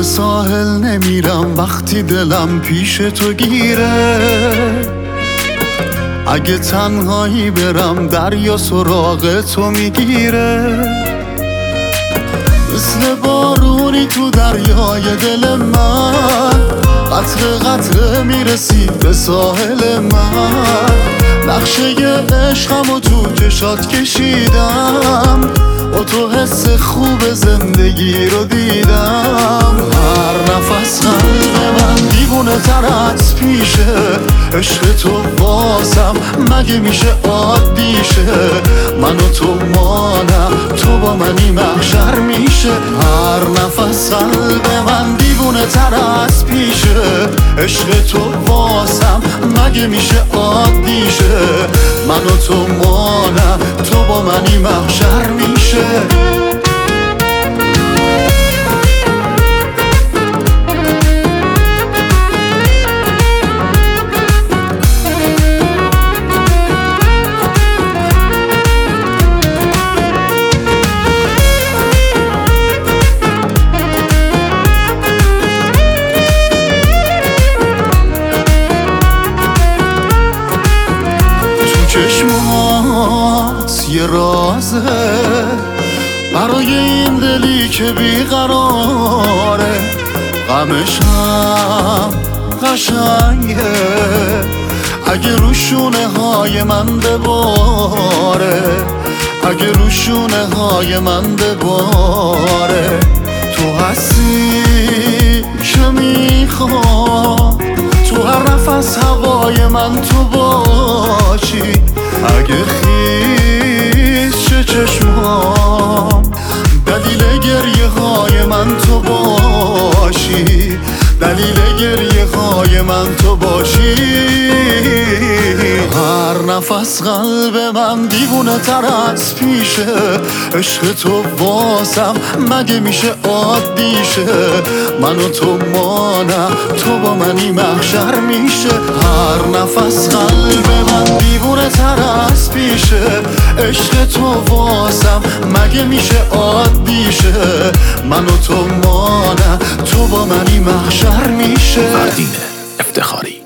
ساحل نمیرم وقتی دلم پیش تو گیره. اگه تنهایی برم دریا سراغ تو میگیره. مثل بارونی تو دریای دل من، قطره قطره میرسی به ساحل من. نقشه عشقمو تو چشات کشیدم، با تو حس خوب زندگی رو دیدم. هر نفس قلب من دیوونه تر از پیشه. عشق تو واسم مگه میشه عادیشه؟ من و تو مانم، تو با منی محشر میشه. هر نفس قلب من دیوونه تر از پیشه. عشق تو واسم مگه میشه عادیشه؟ من و تو مانم، تو با منی محشر میشه. چشمات یه رازه برای این دلی که بیقراره. غمش هم قشنگه اگه رو شونه های من بباره. اگه رو شونه های من بباره. تو هستی که میخوام تو هر نفس هوای من تو باشی. اگه خیس چه چشمام دلیل گریه های من تو باشی. دلیل گریه های من تو باشی. هر نفس قلب من دیوونه تر از پیشه. عشق تو واسم مگه میشه عادیشه؟ من و تو مانم، تو با منی محشر میشه. هر نفس قلب من دیوونه تر از پیشه. عشق تو واسم مگه میشه عادیشه؟ من و تو مانم، تو با منی محشر میشه. فردین افتخاری.